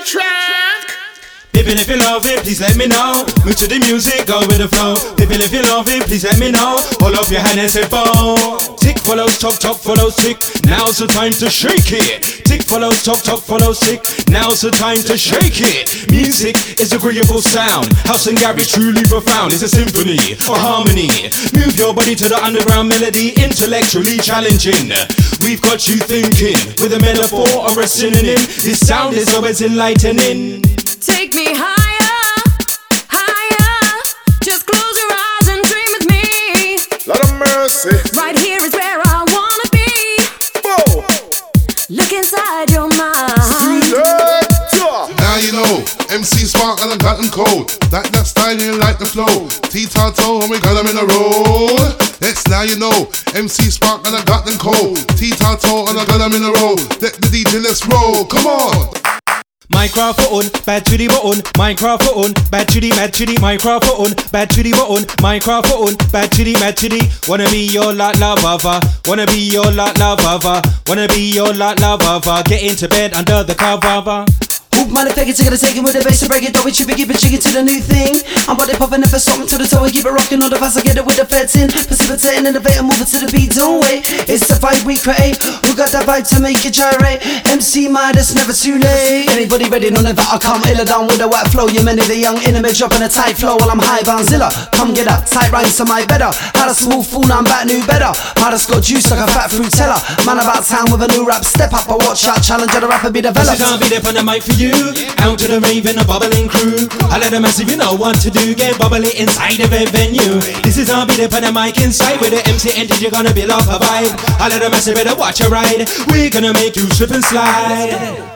track. Pippin', if you love it, please let me know. Move to the music, go with the flow. Pippin', if you love it, please let me know. Hold up your hand and say bow. Tick follows talk, talk follows tick. Now's the time to shake it. Tick follows talk, talk follows tick. Now's the time to shake it. Music is agreeable sound. House and garage truly profound. It's a symphony or harmony. Move your body to the underground melody, intellectually challenging. We've got you thinking with a metaphor or a synonym. This sound is always enlightening. Take me higher, higher. Just close your eyes and dream with me. Lot of mercy. Right here is where I wanna be. Whoa. Look inside your mind. Selector. Now you know, MC Spark and I got them cold. Like that styling, like the flow. T-Tato and we got them in a roll. Yes, now you know, MC Spark and I got them cold. T-Tato and I got them in a roll. Let the DJ, let's roll, come on. Microphone, bad to the button. Microphone, bad to the mad to the microphone, bad to the button. Microphone, bad to the mad to the. Wanna be your lot lover, wanna be your lot lover, wanna be your lot lover. Get into bed under the cover. Hoop man, if I take it with the bass and break it, though we should be giving chicken to the new thing. I'm body popping if I something to the toe and keep it rocking on the bass. I get it with the feds in, precipitating, innovating, moving to the beat. Don't wait, it's the vibe we create. Who got that vibe to make it gyrate? MC Midas, never too late. Anybody ready? None of that. I come iller down with a white flow. You many the young intimate dropping a tight flow while I'm high bound zilla. Come get up, tight rhymes to my better. Had a smooth fool, now I'm back new better. Midas got juice like a fat fruit teller. Man about town with a new rap. Step up, I watch out, challenge the rapper be developed. This is I'll be there on the mic for you. Out to the rave in a bubbling crew. I let the massive, you know what to do. Get bubbly inside of a venue. This is I'll be there on the mic inside. With the MC entered, you're gonna build up a vibe. I let the massive better watch a ride. We're gonna make you slip and slide.